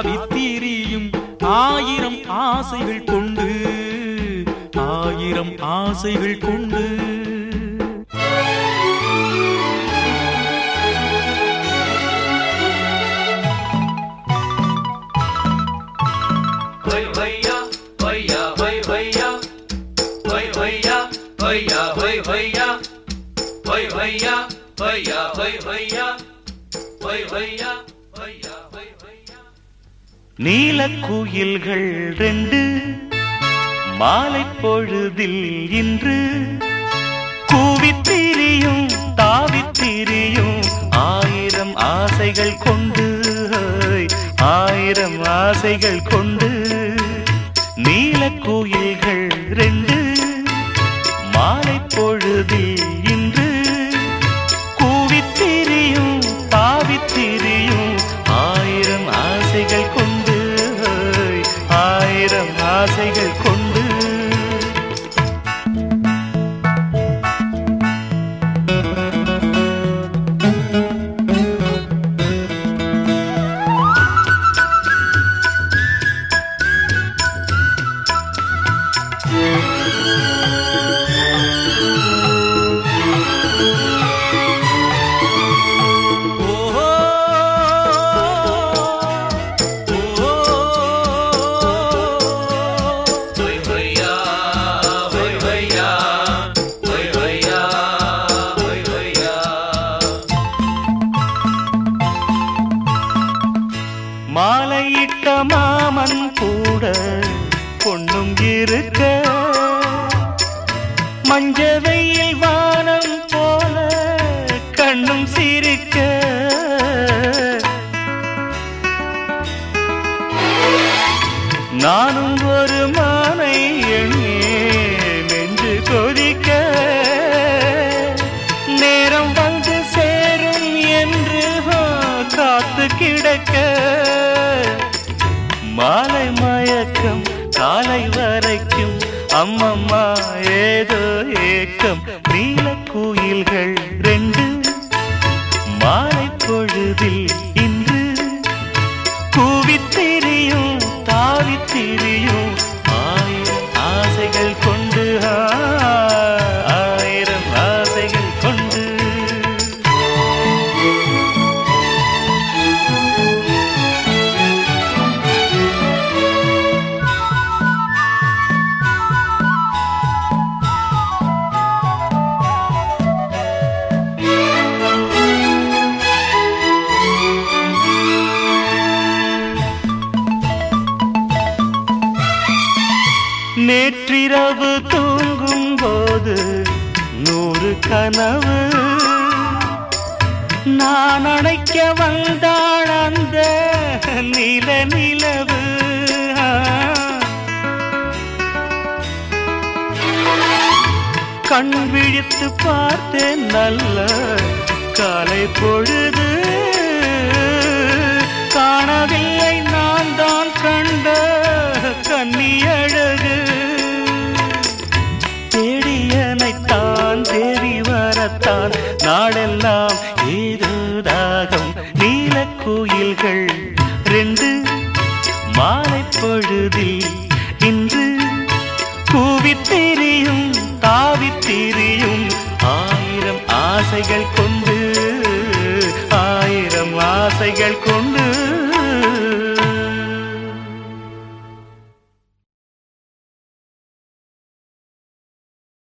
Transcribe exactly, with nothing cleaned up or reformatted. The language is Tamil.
தாவித்தீரியும் ஆயிரம் ஆசைகள் கொண்டு ஆயிரம் ஆசைகள் கொண்டு நீலக்குயில்கள் ரெண்டு மாலை பொழுதில் இன்று கூவித்திரியும் தாவித்திரியும் ஆயிரம் ஆசைகள் கொண்டு ஆயிரம் ஆசைகள் கொண்டு நீலக்குயில்கள் ரெண்டு மாலை பொழுதில் இன்று கூவித்திரியும் தாவித்திரியும் ஆயிரம் ஆசைகள் கொண்டு ஆயிரம் ஆசைகள் கொண்டு மாலையிட்ட மாமன் கூட பொண்ணும் இருக்க மஞ்ச வெயில் வானம் போல கண்ணும் சிரிக்க நானும் ஒரு மானை எண்ணே நெஞ்சு கொதிக்க நேரம் வந்து சேரும் என்று காத்து கிடக்க மாலை மயக்கம் காலை வரைக்கும் அம்மம்மா ஏதோ ஏக்கம் நீலக்குயில்கள் ரெண்டு மாலை பொழுதில் இன்று கூவித்திரியும் தாவித்திரியும் ஆயிரம் ஆசைகள் கொண்டு ஆயிரம் ஆசைகள் கொண்டு நேற்றிரவு தூங்கும் போது நூறு கனவு நான் அணைக்க வந்தாள் அந்த நில நிலவு கண் விழித்து பார்த்தேன் நல்ல காலை பொழுது காணவில்லை நான் தான் கண்ட கன்னியழகு தேடியனைத்தான் தேடி வரத்தான் நாடெல்லாம் ஏதோ தாகம் நீலக்குயில்கள் ரெண்டு மாலை பொழுதில் இன்று கூவித்திரியும் தாவித்திரியும் ஆயிரம் ஆசைகள் கொண்டு ஆயிரம் ஆசைகள் கொண்டு